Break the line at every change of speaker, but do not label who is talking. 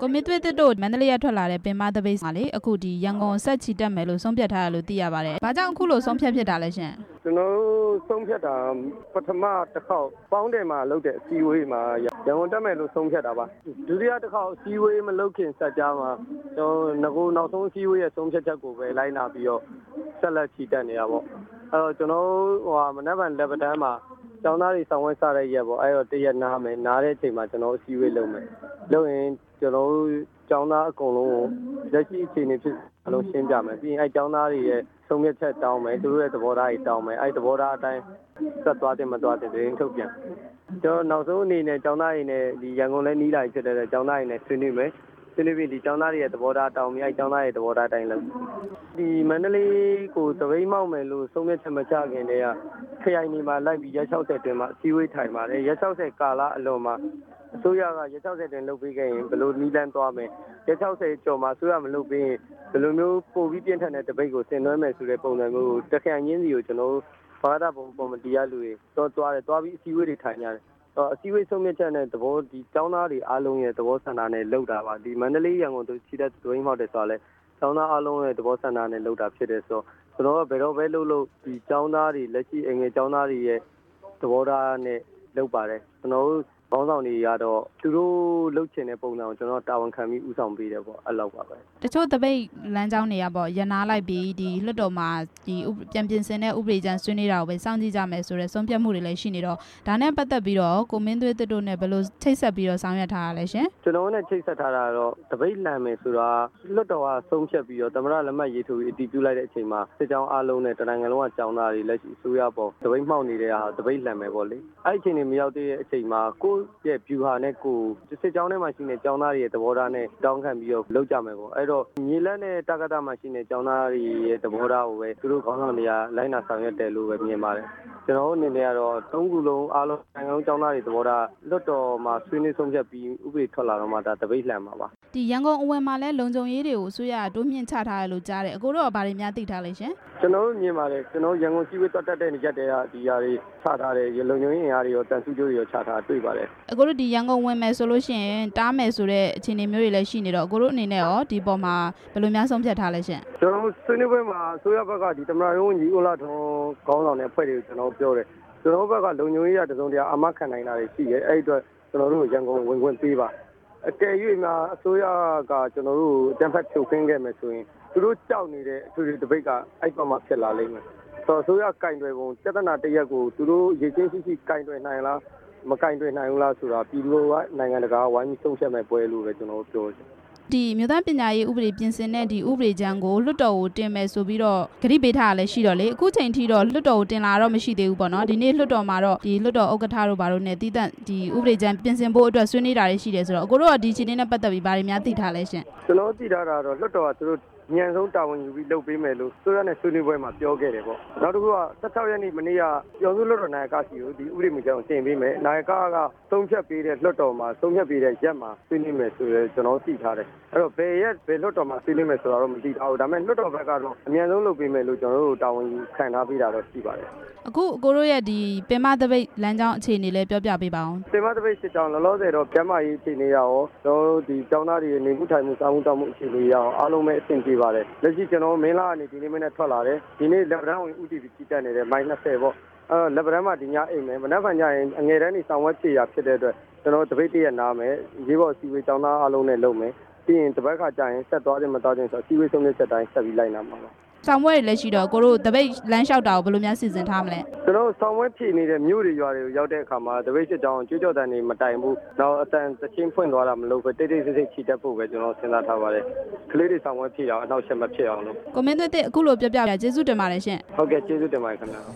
ကိုမင်းသွေးတစ်တို့မန္တလေးရထွက်လာတဲ့ပင်မသပိတ်မှာလေအခုဒီရန်ကုန်ဆက်ချီတက်မယ်လို့ဆုံးဖြတ်ထားတယ်လို့သိရပါတယ်။ဘာကြောင့်အခုလိုဆုံးဖြတ်ဖြစ်တာလဲရှင်
။ကျွန်တော်ဆုံးဖြတ်တာပထမတစ်ခေါက်ပေါင်းတယ်မှာလုပ်တဲ့အစည်းအဝေးမှာရန်ကုန်တက်မယ်လို့ဆုံးဖြတ်တာပါ။ဒုတိယတစ်ခေါက်အစည်းအဝေးမလုပ်ခင်စက်ကြားမှာကျွန်တော်နောက်ဆုံးအစည်းအဝေးရဲ့ဆုံးဖြတ်ချက်ကိုပဲလိုက်နာပြီးတော့ဆက်လက်ချီတက်နေတာပေါ့။အဲ့တော့ကျွန်တော်မနက်ဖြန်လက်ပတန်းမှာကျောင်းသားတွေဆောင်ဝဲစားတဲ့ရက်ပေါ့အဲ့တော့တရက်နားမယ်နားတဲ့အချိန်မှာကျွန်တော်အစည်းအဝေးလုပ်မယ်လုပ်ရင်ကျွန်တော်ကျောင်းသားအကုန်လုံးကိုလက်ရှိအခြေအနေဖြစ်အလုံးရှင်းပြမယ်ပြီးရင်အဲ့ကျောင်းသားတွေရဲ့ဆုံးဖြတ်ချက်တောင်းမယ်သူတို့ရဲ့သဘောထားတွေတောင်းမယ်အဲ့သဘောထားအတိုင်းဆက်သွားတယ်မသွားတယ်တင်းထုတ်ပြန်ကျွန်တော်နောက်ဆုံးအနေနဲ့ကျောင်းသားတွေနဲ့ဒီရန်ကုန်လည်းနီးလာဖြစ်တဲ့ကျောင်းသားတွေနဲ့ဆွေးနွေးမယ်ဆွေးနွေးပြီးဒီကျောင်းသားတွေရဲ့သဘောထားတောင်းပြီးအဲ့ကျောင်းသားရဲ့သဘောထားတိုင်းလုပ်ဒီမန္တလေးကိုသပိတ်မှောက်မယ်လို့ဆုံးဖြတ်ချက်မချခင်တည်းကခရိုင်နေမှာလိုက်ပြီးရက်60တွင်မှာအစည်းအဝေးထိုင်ပါတယ်ရက်60ကာလအလွန်မှာအစိုးရကရက်60တွင်လုပ်ပေးခဲ့ရင်ဘယ်လိုနီးလန်းသွားမယ်ရက်60ကျော်မှာအစိုးရမလုပ်ပေးရင်ဘယ်လိုမျိုးပို့ပြီးပြင်းထန်တဲ့တပိတ်ကိုဆင်နွှဲမယ်ဆိုတဲ့ပုံစံမျိုးကိုတခိုင်ချင်းစီကိုကျွန်တော်ဘာသာပုံကော်မတီရလူတွေသွားပြီးအစည်းအဝေးတွေထိုင်ကြတယ်အစည်းအဝေးဆုံးဖြတ်ချက်နဲ့သဘောဒီကျောင်းသားတွေအားလုံးရဲ့သဘောဆန္ဒနဲ့လုပ်တာပါဒီမန္တလေးရန်ကုန်တို့ချီတဲ့ဒွိန်းမောက်တယ်ဆိုတော့လေကျောင်းသားအားလုံးရဲ့သဘောဆန္ဒနဲ့လုပ်တာဖြစ်တယ်ဆိုတော့ကျွန်တော်ကဘယ်တော့ပဲလုပ်ဒီကျောင်းသားတွေလက်ရှိအငယ်ကျောင်းသားတွေရဲ့သဘောထားနဲ့လုပ်ပါတယ်ကျွန်တော်ဘောင်းဆောင်တွေကတော့သူတို့လှုပ်ချင်တဲ့ပုံစံကိုကျွန်တော်တာဝန်ခံပြီးဥဆောင်ပေးတယ်ပေါ့အဲ့လောက်ပါပဲ
တချို့တပိတ်လမ်းကြောင်းတွေကပေါ့ရနာလိုက်ပြီးဒီလွှတ်တော်မှာဒီပြန်ပြင်ဆင်တဲ့ဥပဒေကြမ်းဆွေးနွေးတာကိုပဲစောင့်ကြည့်ကြမယ်ဆိုတဲ့ဆုံးဖြတ်မှုတွေလည်းရှိနေတော့ဒါနဲ့ပတ်သက်ပြီးတော့ကိုမင်းသွေးတစ်တို့နဲ့ဘယ်လိုချိတ်ဆက်ပြီးတော့ဆောင်ရွက်ထားရလဲရှင်
ကျွန်တော်နဲ့ချိတ်ဆက်ထားတာတော့တပိတ်လမ်းမယ်ဆိုတာလွှတ်တော်ကဆုံးဖြတ်ပြီးတော့သမရလက်မှတ်ရေးထိုးပြီးအတည်ပြုလိုက်တဲ့အချိန်မှာစစ်ကြောင်းအားလုံးနဲ့တနိုင်ငံလုံးကကျောင်းသားတွေလက်ရှိအစိုးရပေါ်တပိတ်မှောက်နေတဲ့ဟာတပိတ်လမ်းမယ်ပေါ့လေအဲ့ဒီအချိန်တွေမရောက်သေးတဲ့အချိန်မှာကိုရဲ့ဗျူဟာနဲ့ကိုစစ်ကြောင်းထဲမှာရှိနေကျောင်းသားတွေရဲ့သဘောထားနဲ့တောင်းခံပြီးတော့လုပ်ကြမယ်ပေါ့အဲ့တော့မြေလက်နဲ့တက္ကသမှာရှိနေကျောင်းသားတွေရဲ့သဘောထားကိုပဲသူတို့ခေါင်းဆောင်တွေကလိုင်းနာဆောင်ရွက်တယ်လို့ပဲမြင်ပါတယ်ကျွန်တော်အနေနဲ့ကတော့သုံးခုလုံးအားလုံးနိုင်ငံလုံးကျောင်းသားတွေသဘောထားလွတ်တော်မှာဆွေးနွေးဆုံးဖြတ်ပြီးဥပဒေထွက်လာတော့မှဒါတပိတ်လှန်မှာပါ
ဒီရန်ကုန်အဝယ်မှာလည်းလုံခြုံရေးတွေကိုအစိုးရတိုးမြင့်ချထားတယ်လို့ကြားတယ်အကိုတို့ကဘာတွေများသိထားလဲရှင်
ကျွန်တော်မြင်ပါတယ်ကျွန်တော်ရန်ကုန်စီးပွားရေးတက်တဲ့နေရက်တွေကဒီຢာတွေချထားတယ်လုံခြုံရေးအင်အားတွေရောတန်စုကျိုးတွေရောချထားတွေ့ပါတယ်
အကိုတို့ဒီရန်ကုန်ဝင်မယ်ဆိုလို့ရှိရင်တားမယ်ဆိုတဲ့အခြေအနေမျိုးတွေလည်းရှိနေတော့အကိုတို့အနေနဲ့ရောဒီပေါ်မှာဘယ်လိုများဆုံးဖြတ်ထားလဲရှင်
ကျွန်တော်ဆွေးနွေးပွဲမှာအစိုးရဘက်ကဒီသမ္မတရုံးကြီးဦးလာထွန်းခေါင်းဆောင်တဲ့အဖွဲ့တွေကိုကျွန်တော်ပြောတယ်ကျွန်တော်ဘက်ကလုံခြုံရေးရတစုံတရာအာမခံနိုင်တာတွေရှိတယ်အဲ့ဒီအတွက်ကျွန်တော်တို့ရန်ကုန်ဝင်ခွင့်ပေးပါအကယ်၍မှာအစိုးရကကျွန်တော်တို့တန်ဖက်ဖြုတ်ခင်းခဲ့မယ်ဆိုရင်သူတို့ကြောက်နေတဲ့အထူးတပိတ်ကအဲ့ပေါ်မှာဖြစ်လာလိမ့်မယ်ဆိုတော့အစိုးရကင်တွယ်ပုံပြဿနာတရက်ကိုသူတို့ရေချင်းရှိကင်တွယ်နိုင်လားမကင်တွယ်နိုင်ဘူးလားဆိုတာပြည်သူကနိုင်ငံတကာဝိုင်းပြီးဆုံးဖြတ်မဲ့ပွဲလို့ပဲကျွန်တော်ပြောတယ်
ဒီမြို့သားပညာရေးဥပဒေပြင်ဆင်တဲ့ဒီဥပဒေကြမ်းကိုလွှတ်တော်ကိုတင်မယ်ဆိုပြီးတော့ကတိပေးထားရလဲရှိတော့လေအခုချိန်ထိတော့လွှတ်တော်ကိုတင်လာတော့မရှိသေးဘူးပေါ့နော်ဒီနေ့လွှတ်တော်မှာတော့ဒီလွှတ်တော်ဥက္ကဋ္ဌတို့ဘာလို့နဲ့တည်တံ့ဒီဥပဒေကြမ်းပြင်ဆင်ဖို့အတွက်ဆွေးနွေးတာတွေရှိတယ်ဆိုတော့အကိုတို့ကဒီချိန်နဲ့ပတ်သက်ပြီးဘာတွေများသိထားလဲရှင်
ကျွန်တော်သိထားတာတော့လွှတ်တော်ကသူတို့ညံဆုံးတာဝန်ယူပြီးလုပ်ပေးမယ်လို့ဆိုရတဲ့ဆွေးနွေးပွဲမှာပြောခဲ့တယ်ပေါ့နောက်တစ်ခုက16ရက်နေ့မနေ့ကပြောစုလွှတ်တော်နာယကစီကိုဒီဥပဒေမူကြောင်းတင်ပေးမယ်နာယကသုံးဖြတ်ပေးတဲ့လွှတ်တော်မှာသုံးဖြတ်ပေးတဲ့ရက်မှာဆွေးနွေးမယ်ဆိုရယ်ကျွန်တော်သိထားတယ်အဲ့တော့ဘယ်လွှတ်တော်မှာဆွေးနွေးမယ်ဆိုတာတော့မသိထားဘူးဒါပေမဲ့လွှတ်တော်ဘက်ကတော့အမြန်ဆုံးလုပ်ပေးမယ်လို့ကျွန်တော်တို့တာဝန်ယူခံထားပေးတာတော့ရှိပါတယ်
အခုအကိုတို့ရဲ့ဒီပင်မသပိတ်လမ်းကြောင်းအခြေအနေလေးပြောပြပေးပါအောင်
ပင်မသပိတ်စစ်ကြောင်းလောလောဆယ်တော့ကျန်းမာရေးအခြေအနေရောကျွန်တော်တို့ဒီကျောင်းသားတွေနေမှုထိုင်မှုစားမှုတောက်မှုအခြေအနေရောအားလုံးပဲအဆင်ပြေပါတယ်လက်ရှိကျွန်တော်မင်းလာကနေဒီနေ့မနေ့ထွက်လာတယ်ဒီနေ့လက်ပံဝင်ဥတီပြီးတက်နေတယ်မိုင်20ပေါ့လက်ပံမှာဒီညအိမ်မယ်မနက်ဖြန်ညရင်အငယ်တန်းနေဆောင်ဝက်ဖြည့်ရဖြစ်တဲ့အတွက်ကျွန်တော်တပိတ်တရက်နားမယ်ရေးပေါ်စီဝေးကျောင်းသားအားလုံးနဲ့လုပ်မယ်ပြီးရင်တပတ်ခါကြာရင်ဆက်သွားတယ်မသွားခြင်းဆိုစီဝေးဆုံးဖြတ်ချက်တိုင်းဆက်ပြီးလိုက်နာမှာပါ
ဆောင်ဝဲတွေလည်းရှိတော့ကိုတို့တပိတ်လမ်းလျှောက်တာကိုဘယ်လိုများစီစဉ်ထားမလဲ
ကျွန်တော်ဆောင်ဝဲဖြည့်နေတဲ့မြို့တွေရွာတွေကိုရောက်တဲ့အခါမှာတပိတ်စစ်ကြောင်းကြွကြော်တန်တွေမတိုင်ဘူးနောက်အတန်သချင်းဖွင့်သွားတာမလုပ်ပဲတိတ်တိတ်ဆိတ်ဆိတ်ချီတက်ဖို့ပဲကျွန်တော်စဉ်းစားထားပါတယ်ကလေးတွေဆောင်ဝဲဖြည့်အောင်အနောက်ချက်မဖြစ်အောင်လို့
ကိုမင်းသွေးတစ်အခုလိုပြောပြပြကျေးဇူးတင်ပါတယ်ရှင်
ဟုတ်ကဲ့ကျေးဇူးတင်ပါတယ်ခင်ဗျာ